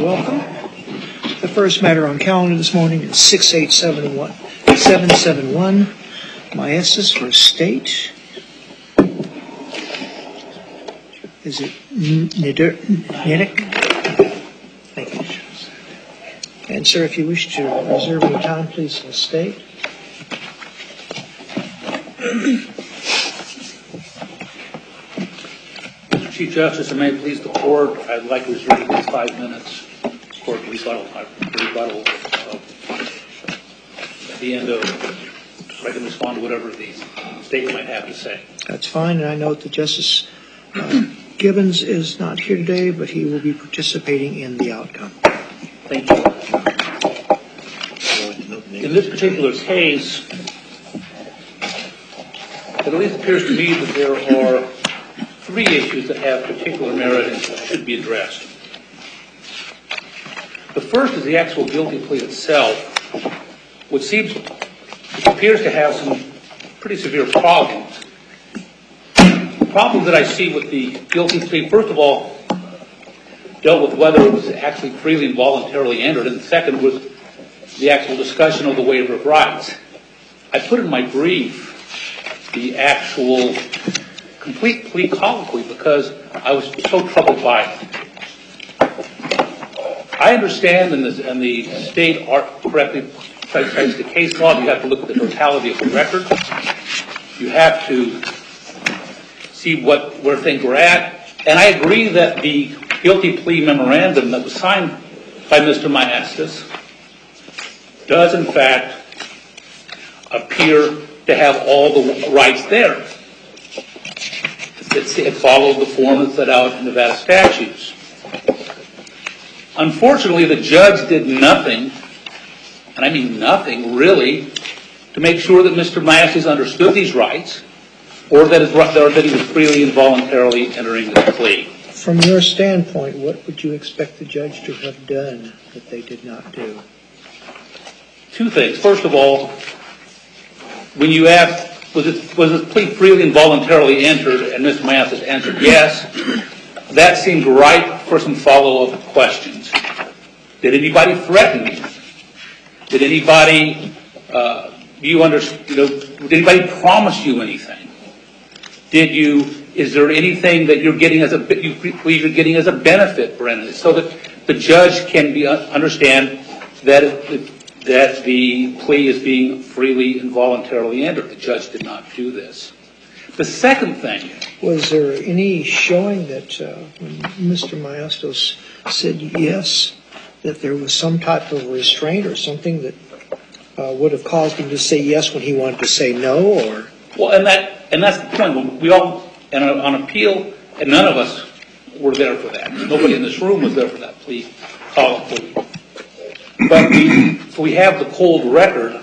welcome. The first matter on calendar this morning is 68771 Maestas v. State. Is it Nidek? Thank you. And sir, if you wish to reserve your time, please state. Chief Justice, and may it please the court, I'd like to reserve these 5 minutes for rebuttal at the end of, so I can respond to whatever the state might have to say. That's fine, and I note that Justice Gibbons is not here today, but he will be participating in the outcome. Thank you. In this particular case, it at least appears to me that there are 3 issues that have particular merit and should be addressed. The first is the actual guilty plea itself, which appears to have some pretty severe problems. The problem that I see with the guilty plea, first of all, dealt with whether it was actually freely and voluntarily entered, and the second was the actual discussion of the waiver of rights. I put in my brief the actual complete plea colloquy because I was so troubled by it. I understand, and the state correctly cites the case law, you have to look at the totality of the record. You have to see where things were at. And I agree that the guilty plea memorandum that was signed by Mr. Maestas does, in fact, appear to have all the rights there. It followed the form that's set out in Nevada statutes. Unfortunately, the judge did nothing, and I mean nothing, really, to make sure that Mr. Maestas understood these rights or that he was freely and voluntarily entering the plea. From your standpoint, what would you expect the judge to have done that they did not do? 2 things. First of all, when you ask, was the plea freely and voluntarily entered, and Mr. Maestas answered yes, that seemed ripe for some follow-up questions. Did anybody threaten you? Did anybody, did anybody promise you anything? Is there anything that you believe you're getting as a benefit, Brennan? So that the judge can understand that the plea is being freely and voluntarily entered. The judge did not do this. The second thing. Was there any showing that when Mr. Maestas said yes, that there was some type of restraint or something that would have caused him to say yes when he wanted to say no? Or well, and that's the point. We all, and on appeal, and none of us were there for that. Nobody in this room was there for that plea colloquy. But we have the cold record,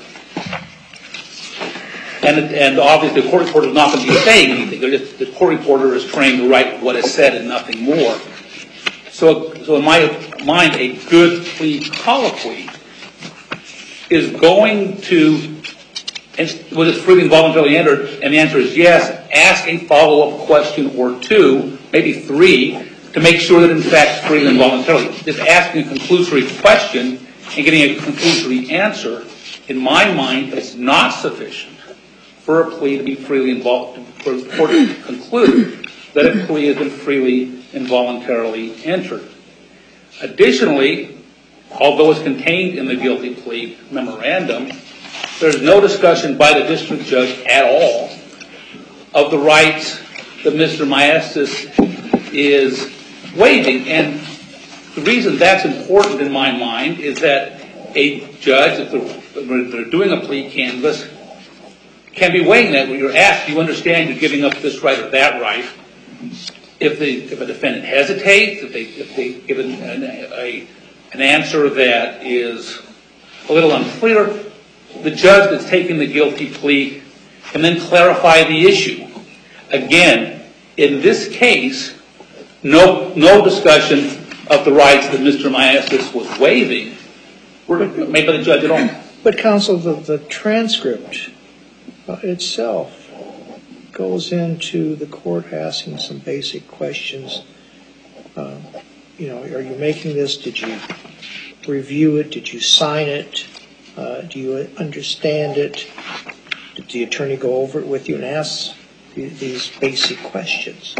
and obviously the court reporter is not going to be saying anything. The court reporter is trained to write what is said and nothing more. So in my mind, a good plea colloquy is going to, was it freely and voluntarily entered? And the answer is yes. Ask a follow-up question or 2, maybe 3, to make sure that in fact freely and voluntarily. Just asking a conclusory question and getting a conclusory answer, in my mind, is not sufficient for a plea to be freely involved, for the court to conclude that a plea has been freely and voluntarily entered. Additionally, although it's contained in the guilty plea memorandum, there's no discussion by the district judge at all of the rights that Mr. Maestas is waiving. And the reason that's important in my mind is that a judge, if they're doing a plea canvass, can be weighing that when you're asked, do you understand you're giving up this right or that right? If a defendant hesitates, if they give an answer that is a little unclear, the judge that's taking the guilty plea can then clarify the issue. Again, in this case, no discussion of the rights that Mr. Maestas was waiving were made by the judge at all. But counsel, the transcript itself goes into the court asking some basic questions are you making this? Did you review it? Did you sign it? Do you understand it? Did the attorney go over it with you and ask these basic questions?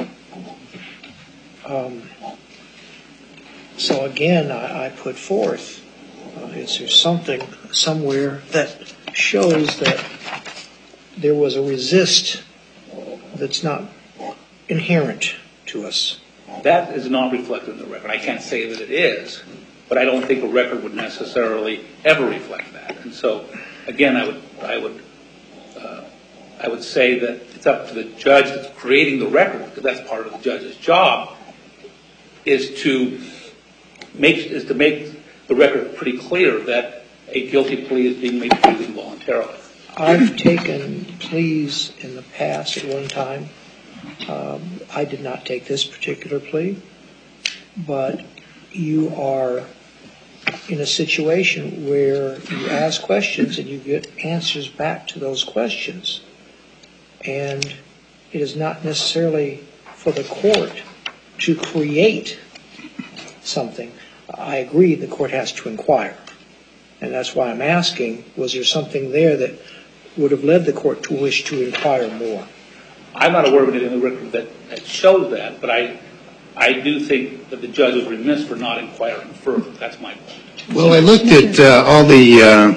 So again, I put forth, is there something somewhere that shows that there was a resist that's not inherent to us? That is not reflected in the record. I can't say that it is, but I don't think a record would necessarily ever reflect that. And so, again, I would say that it's up to the judge that's creating the record, because that's part of the judge's job, is to make the record pretty clear that a guilty plea is being made freely and voluntarily. I've taken pleas in the past at one time. I did not take this particular plea, but you are in a situation where you ask questions and you get answers back to those questions. And it is not necessarily for the court to create something. I agree the court has to inquire. And that's why I'm asking, was there something there that would have led the court to wish to inquire more? I'm not aware of anything in the record that shows that, but I do think that the judge was remiss for not inquiring further. That's my point. Well, I looked at all the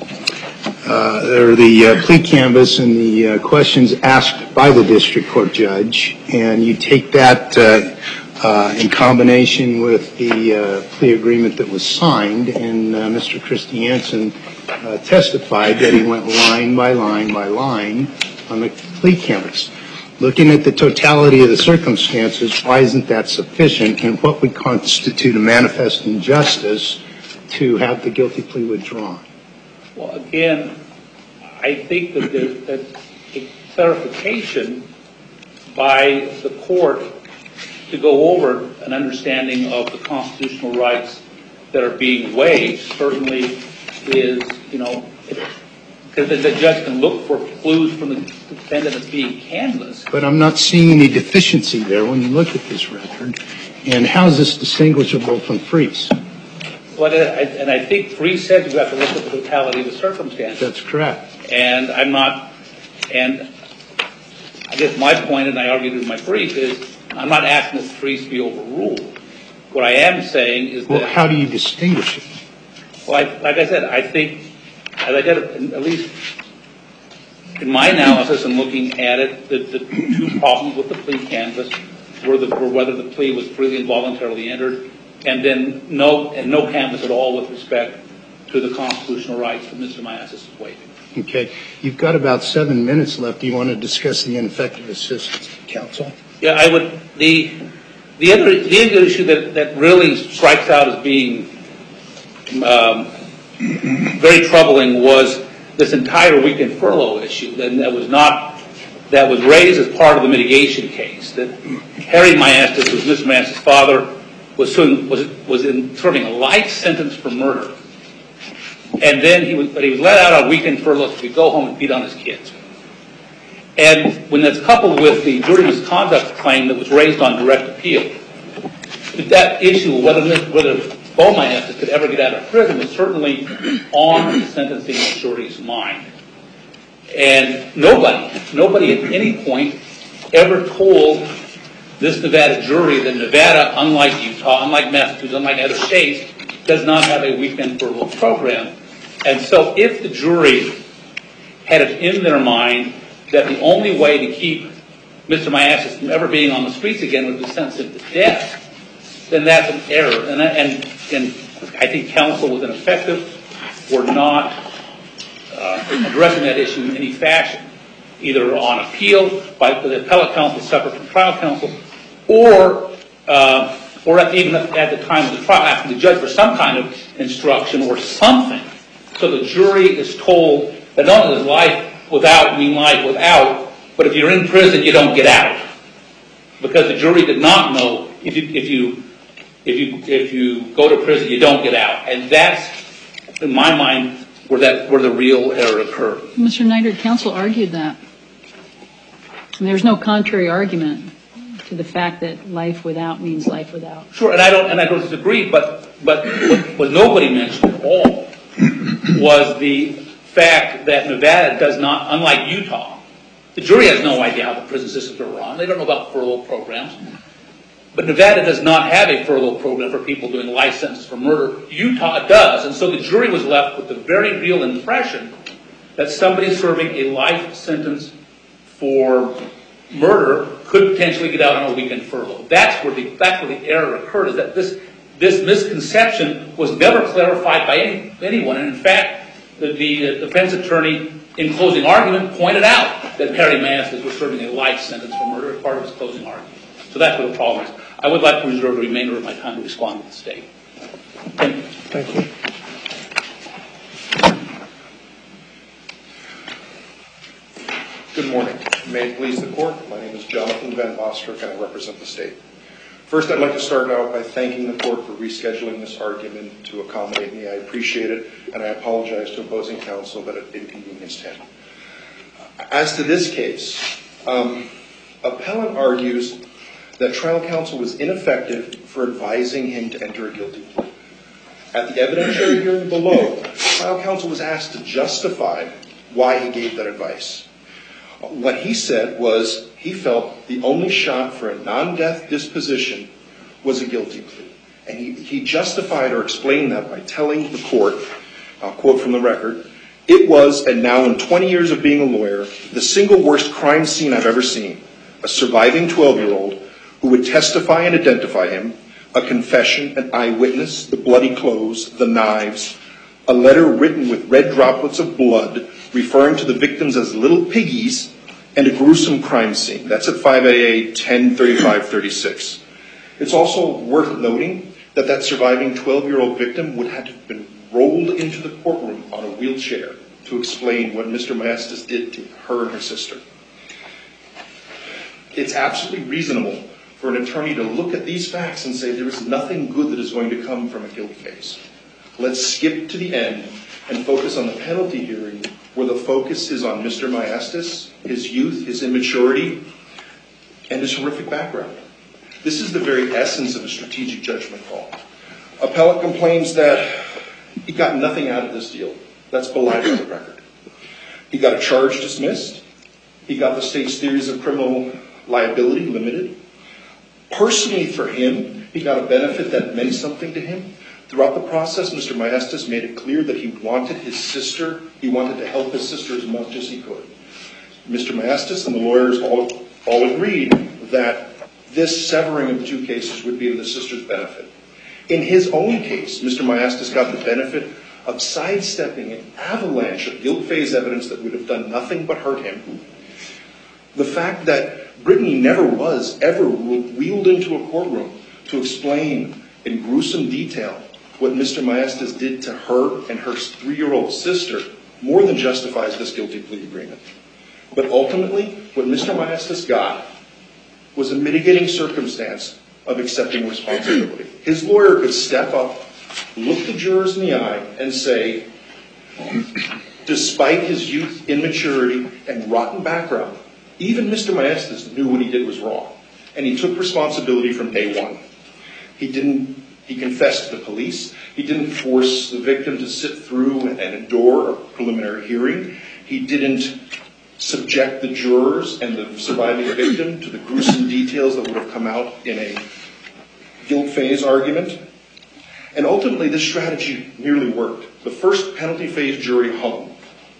plea canvas and the questions asked by the district court judge, and you take that in combination with the plea agreement that was signed, and Mr. Christiansen testified that he went line by line by line on the plea canvas. Looking at the totality of the circumstances, why isn't that sufficient, and what would constitute a manifest injustice to have the guilty plea withdrawn? Well, again, I think that there's a clarification by the court to go over an understanding of the constitutional rights that are being waived certainly is, because the judge can look for clues from the defendant that's being canvassed. But I'm not seeing any deficiency there when you look at this record. And how is this distinguishable from Freese? Well, and I think Freese said you have to look at the totality of the circumstances. That's correct. And and I guess my point, and I argued in my brief, is I'm not asking that Freese be overruled. What I am saying is that... Well, how do you distinguish it? Well, like I said, I think, as I did at least in my analysis and looking at it, the two problems with the plea canvas were whether the plea was freely and voluntarily entered, and then no canvas at all with respect to the constitutional rights that Mr. Miasis is waiving. Okay. You've got about 7 minutes left. Do you want to discuss the ineffective assistance, counsel? Yeah, I would. The other issue that really strikes out as being very troubling was this entire weekend furlough issue, and that was raised as part of the mitigation case. That Harry Miasis, who was Mr. Miasis' father, was serving a life sentence for murder, and then he was let out on weekend furlough to go home and beat on his kids. And when that's coupled with the jury misconduct claim that was raised on direct appeal, that issue, whether Bo Miasis could ever get out of prison, was certainly on the sentencing jury's mind. And nobody at any point ever told this Nevada jury that Nevada, unlike Utah, unlike Massachusetts, unlike other states, does not have a weekend furlough program. And so if the jury had it in their mind that the only way to keep Mr. Miasis from ever being on the streets again was to sentence him to death, then that's an error. And I think counsel was ineffective for not addressing that issue in any fashion, either on appeal by the appellate counsel separate from trial counsel, or even at the time of the trial, asking the judge for some kind of instruction or something, so the jury is told that not only does life without mean life without, but if you're in prison, you don't get out, because the jury did not know if you go to prison, you don't get out, and that's, in my mind, where the real error occurred. Mr. Neidert, counsel argued that. And there's no contrary argument to to the fact that life without means life without. Sure, and I don't disagree, but what nobody mentioned at all was the fact that Nevada does not, unlike Utah, the jury has no idea how the prison systems are run. They don't know about furlough programs. But Nevada does not have a furlough program for people doing life sentences for murder. Utah does. And so the jury was left with the very real impression that somebody serving a life sentence for murder could potentially get out on a weekend furlough. That's where the error occurred, is that this misconception was never clarified by anyone. And in fact, the defense attorney, in closing argument, pointed out that Perry Maestas was serving a life sentence for murder as part of his closing argument. So that's what the problem is. I would like to reserve the remainder of my time to respond to the state. Thank you. Thank you. Good morning. May it please the court, my name is Jonathan Van Ostruck and I represent the state. First, I'd like to start out by thanking the court for rescheduling this argument to accommodate me. I appreciate it, and I apologize to opposing counsel that it inconvenienced him. As to this case, appellant argues that trial counsel was ineffective for advising him to enter a guilty plea. At the evidentiary hearing below, trial counsel was asked to justify why he gave that advice. What he said was he felt the only shot for a non-death disposition was a guilty plea. And he justified or explained that by telling the court, I'll quote from the record, "It was, and now in 20 years of being a lawyer, the single worst crime scene I've ever seen. A surviving 12-year-old who would testify and identify him, a confession, an eyewitness, the bloody clothes, the knives, a letter written with red droplets of blood referring to the victims as little piggies, and a gruesome crime scene." That's at 5AA 1035-36. It's also worth noting that that surviving 12-year-old victim would have been rolled into the courtroom on a wheelchair to explain what Mr. Maestas did to her and her sister. It's absolutely reasonable for an attorney to look at these facts and say there is nothing good that is going to come from a guilt phase. Let's skip to the end and focus on the penalty hearing, where the focus is on Mr. Maestas, his youth, his immaturity, and his horrific background. This is the very essence of a strategic judgment call. Appellant complains that he got nothing out of this deal. That's belied by the record. He got a charge dismissed. He got the state's theories of criminal liability limited. Personally for him, he got a benefit that meant something to him. Throughout the process, Mr. Maestas made it clear that he wanted his sister, he wanted to help his sister as much as he could. Mr. Maestas and the lawyers all agreed that this severing of the two cases would be to the sister's benefit. In his own case, Mr. Maestas got the benefit of sidestepping an avalanche of guilt phase evidence that would have done nothing but hurt him. The fact that Brittany never was ever wheeled into a courtroom to explain in gruesome detail what Mr. Maestas did to her and her 3-year-old sister more than justifies this guilty plea agreement. But ultimately, what Mr. Maestas got was a mitigating circumstance of accepting responsibility. His lawyer could step up, look the jurors in the eye, and say, despite his youth, immaturity, and rotten background, even Mr. Maestas knew what he did was wrong, and he took responsibility from day one. He confessed to the police. He didn't force the victim to sit through and endure a preliminary hearing. He didn't subject the jurors and the surviving victim to the gruesome details that would have come out in a guilt phase argument. And ultimately, this strategy nearly worked. The first penalty phase jury hung.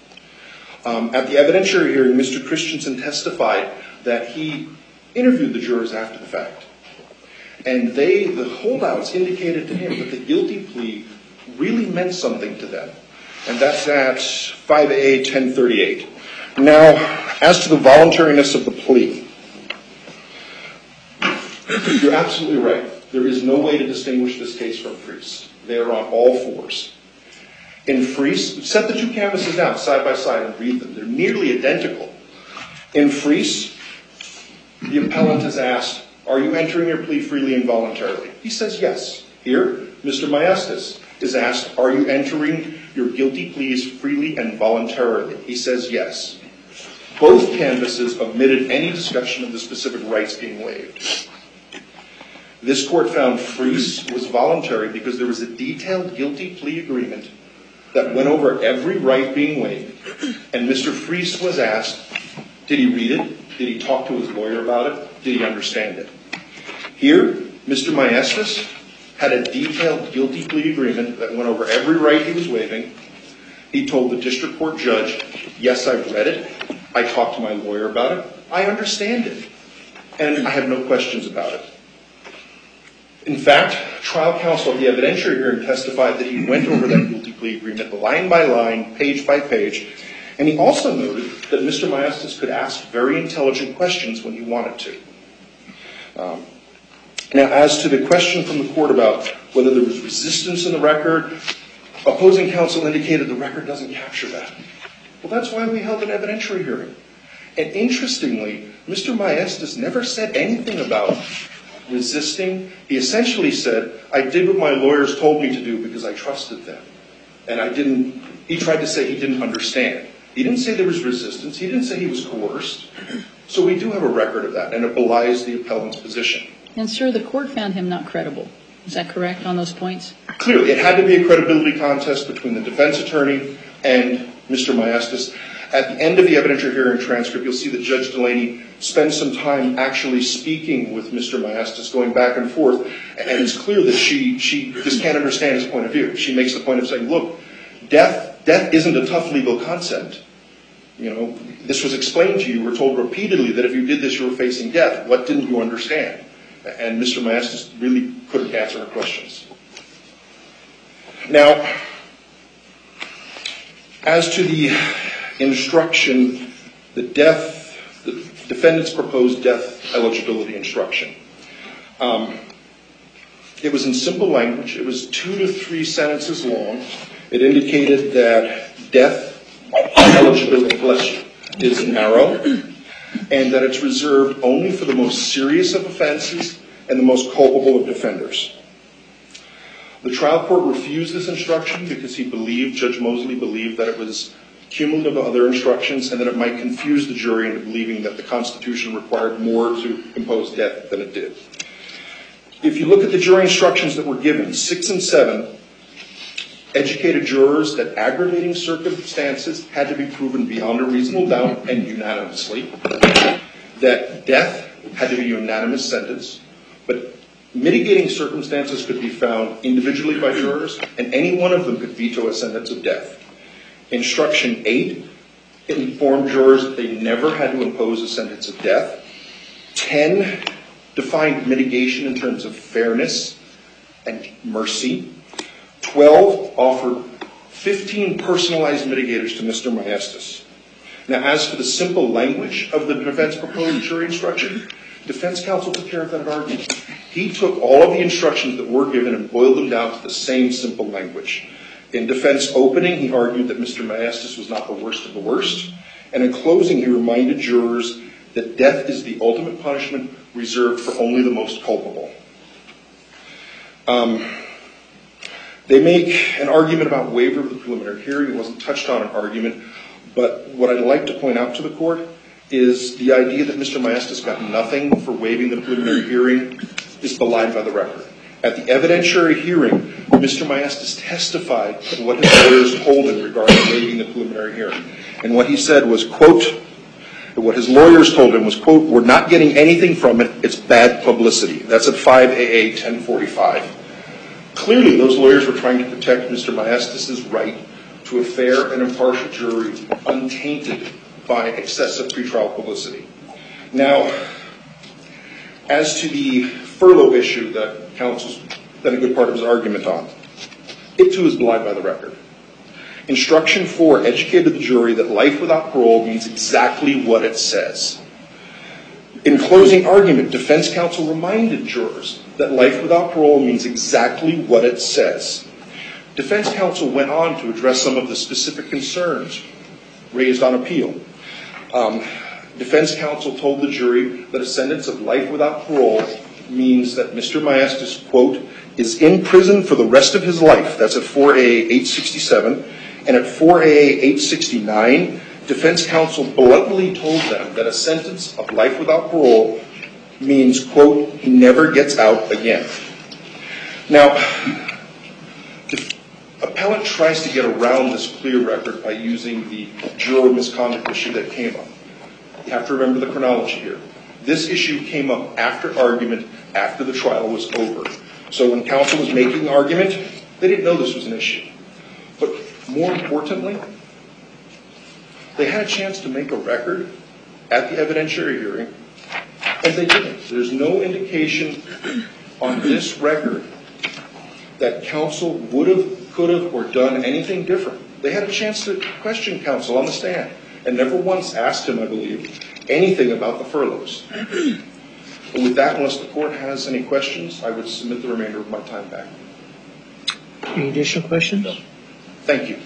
At the evidentiary hearing, Mr. Christensen testified that he interviewed the jurors after the fact. And the holdouts indicated to him that the guilty plea really meant something to them. And that's at 5A 1038. Now, as to the voluntariness of the plea, you're absolutely right. There is no way to distinguish this case from Freese. They are on all fours. In Freese, set the two canvases down side by side and read them. They're nearly identical. In Freese, the appellant is asked, are you entering your plea freely and voluntarily? He says yes. Here, Mr. Maestas is asked, are you entering your guilty pleas freely and voluntarily? He says yes. Both canvases omitted any discussion of the specific rights being waived. This court found Freese was voluntary because there was a detailed guilty plea agreement that went over every right being waived, and Mr. Freese was asked, did he read it? Did he talk to his lawyer about it? Did he understand it? Here, Mr. Maestas had a detailed guilty plea agreement that went over every right he was waiving. He told the district court judge, yes, I've read it. I talked to my lawyer about it. I understand it. And I have no questions about it. In fact, trial counsel at the evidentiary hearing testified that he went over that guilty plea agreement line by line, page by page, and he also noted that Mr. Maestas could ask very intelligent questions when he wanted to. Now, as to the question from the court about whether there was resistance in the record, opposing counsel indicated the record doesn't capture that. Well, that's why we held an evidentiary hearing. And interestingly, Mr. Maestas never said anything about resisting. He essentially said, I did what my lawyers told me to do because I trusted them. And he tried to say he didn't understand. He didn't say there was resistance. He didn't say he was coerced. So we do have a record of that, and it belies the appellant's position. And, sir, the court found him not credible. Is that correct on those points? Clearly, it had to be a credibility contest between the defense attorney and Mr. Maestas. At the end of the evidentiary hearing transcript, you'll see that Judge Delaney spends some time actually speaking with Mr. Maestas, going back and forth, and it's clear that she just can't understand his point of view. She makes the point of saying, look, death isn't a tough legal concept. You know, this was explained to you. You were told repeatedly that if you did this, you were facing death. What didn't you understand? And Mr. Maestas really couldn't answer her questions. Now, as to the instruction, the defendant's proposed death eligibility instruction, it was in simple language. It was 2 to 3 sentences long. It indicated that death eligibility is narrow, and that it's reserved only for the most serious of offenses and the most culpable of defenders. The trial court refused this instruction because Judge Mosley believed that it was cumulative of other instructions and that it might confuse the jury into believing that the Constitution required more to impose death than it did. If you look at the jury instructions that were given, 6 and 7, educated jurors that aggravating circumstances had to be proven beyond a reasonable doubt and unanimously, that death had to be a unanimous sentence, but mitigating circumstances could be found individually by jurors, and any one of them could veto a sentence of death. Instruction 8 informed jurors that they never had to impose a sentence of death. 10 defined mitigation in terms of fairness and mercy. 12 offered 15 personalized mitigators to Mr. Maestas. Now, as for the simple language of the defense proposed jury instruction, defense counsel took care of that argument. He took all of the instructions that were given and boiled them down to the same simple language. In defense opening, he argued that Mr. Maestas was not the worst of the worst. And in closing, he reminded jurors that death is the ultimate punishment reserved for only the most culpable. They make an argument about waiver of the preliminary hearing. It wasn't touched on an argument. But what I'd like to point out to the court is the idea that Mr. Maestas got nothing for waiving the preliminary hearing is belied by the record. At the evidentiary hearing, Mr. Maestas testified to what his lawyers told him regarding waiving the preliminary hearing. And what he said was, quote, what his lawyers told him was, quote, we're not getting anything from it. It's bad publicity. That's at 5 AA 1045. Clearly, those lawyers were trying to protect Mr. Maestas' right to a fair and impartial jury untainted by excessive pretrial publicity. Now, as to the furlough issue that counsel's done a good part of his argument on, it too is belied by the record. Instruction 4 educated the jury that life without parole means exactly what it says. In closing argument, defense counsel reminded jurors that life without parole means exactly what it says. Defense counsel went on to address some of the specific concerns raised on appeal. Defense counsel told the jury that a sentence of life without parole means that Mr. Maestas, quote, is in prison for the rest of his life. That's at 4AA 867. And at 4AA 869, defense counsel bluntly told them that a sentence of life without parole means, quote, he never gets out again. Now, the appellant tries to get around this clear record by using the juror misconduct issue that came up. You have to remember the chronology here. This issue came up after argument, after the trial was over. So when counsel was making the argument, they didn't know this was an issue. But more importantly, they had a chance to make a record at the evidentiary hearing, and they didn't. There's no indication on this record that counsel would have, could have, or done anything different. They had a chance to question counsel on the stand and never once asked him, I believe, anything about the furloughs. But with that, unless the court has any questions, I would submit the remainder of my time back. Any additional questions? No. Thank you.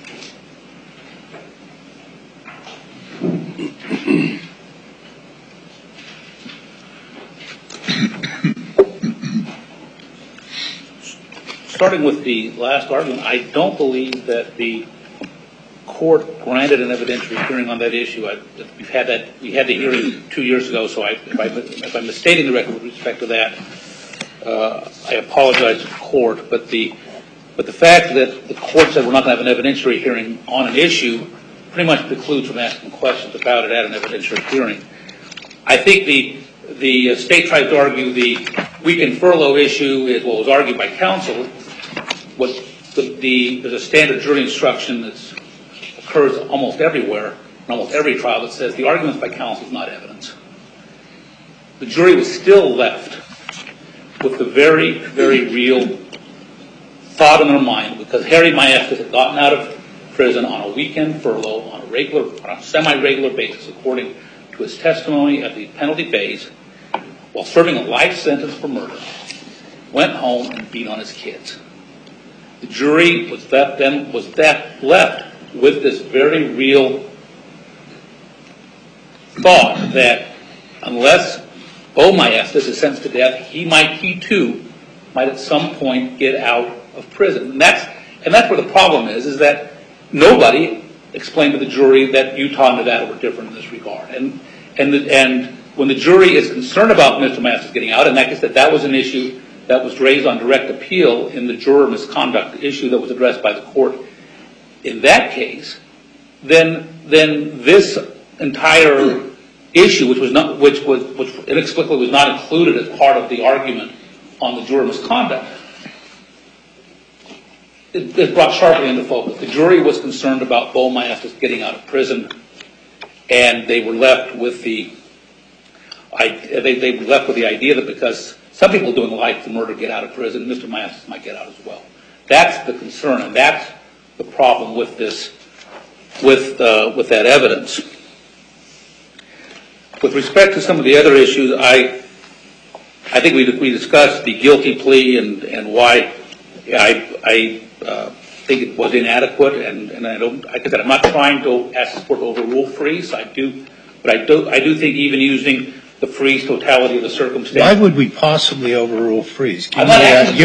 Starting with the last argument, I don't believe that the court granted an evidentiary hearing on that issue. We had the hearing 2 years ago, so if I'm misstating the record with respect to that, I apologize to the court. But the fact that the court said we're not going to have an evidentiary hearing on an issue pretty much precludes from asking questions about it at an evidentiary hearing. I think the state tried to argue the weekend furlough issue is what was argued by counsel. There's a standard jury instruction that occurs almost everywhere, in almost every trial, that says the arguments by counsel is not evidence. The jury was still left with the very, very real thought in their mind, because Harry Maestas had gotten out of prison on a weekend furlough on a semi-regular basis, according to his testimony at the penalty phase, while serving a life sentence for murder, went home and beat on his kids. The jury was left with this very real thought that unless Bo Maestas is sentenced to death, he too might at some point get out of prison. And that's where the problem is that nobody explained to the jury that Utah and Nevada were different in this regard. And when the jury is concerned about Mr. Maestas getting out, and like I said, that was an issue that was raised on direct appeal in the juror misconduct issue that was addressed by the court in that case, then this entire issue, which inexplicably was not included as part of the argument on the juror misconduct, it brought sharply into focus. The jury was concerned about Bo Maestas getting out of prison, and they were left with the idea that because some people doing life for murder get out of prison, Mr. Maestas might get out as well. That's the concern, and that's the problem with this, with that evidence. With respect to some of the other issues, I think we discussed the guilty plea and why I think it was inadequate, and I don't. Like I said, I'm not trying to ask the court to overrule Freese. I do think even using the Freese totality of the circumstance. Why would we possibly overrule Freese? It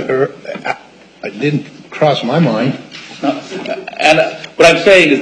didn't cross my mind. No, and what I'm saying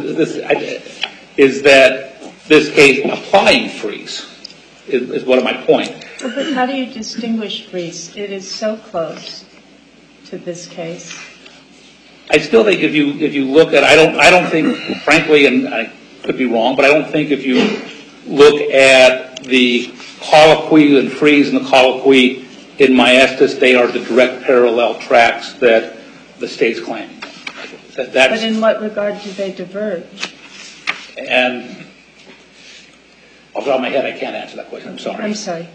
is that this case applying Freese is one of my points. Well, but how do you distinguish Freese? It is so close to this case. I still think if you look at, I don't think, frankly, and I could be wrong, but I don't think if you look at the colloquy in Freese and the colloquy in Maestas, they are the direct parallel tracks that the state's claiming. But in what regard do they diverge? And off the top of my head, I can't answer that question. I'm sorry. I'm sorry.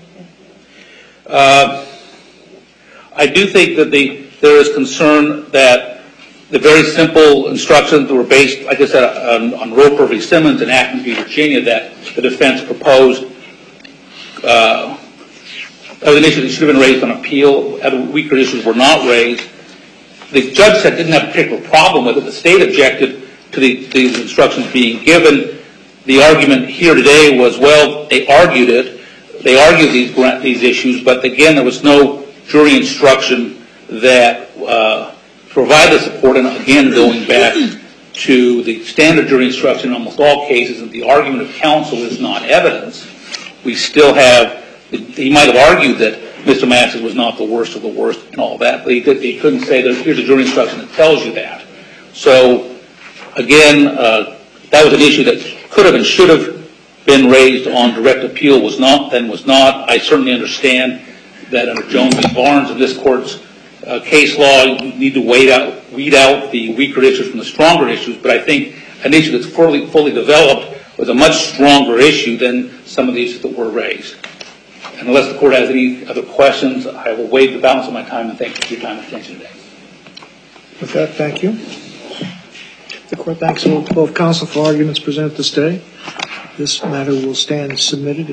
I do think that there is concern that the very simple instructions that were based, like I said, on Roper v. Simmons and Atkins v. Virginia that the defense proposed as an issue that should have been raised on appeal. Other weaker issues were not raised. The judge said didn't have a particular problem with it. The state objected to these instructions being given. The argument here today was, well, they argued it. They argued these issues, but again, there was no jury instruction that provided support. And again, going back to the standard jury instruction in almost all cases that the argument of counsel is not evidence, we still have, he might have argued that Mr. Maestas was not the worst of the worst and all that, but he couldn't say that here's a jury instruction that tells you that. So, again, that was an issue that could have and should have been raised on direct appeal, was not, then was not. I certainly understand that under Jones v. Barnes in this court's case law, you need to weed out the weaker issues from the stronger issues, but I think an issue that's fully developed was a much stronger issue than some of the issues that were raised. And unless the court has any other questions, I will waive the balance of my time and thank you for your time and attention today. With that, thank you. The court thanks both counsel for arguments presented this day. This matter will stand submitted.